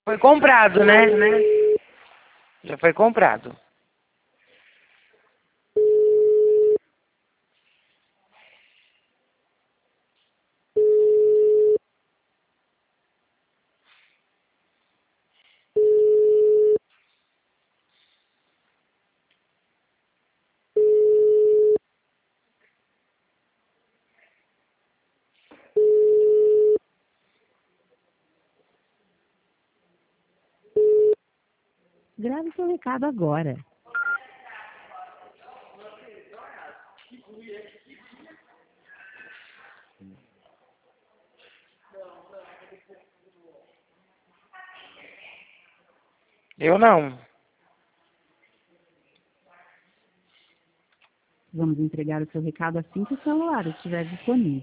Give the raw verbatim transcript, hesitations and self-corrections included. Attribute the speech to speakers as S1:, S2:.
S1: Foi comprado, né? Já foi comprado.
S2: Grave seu recado agora.
S1: Eu não.
S2: Vamos entregar o seu recado assim que o celular estiver disponível.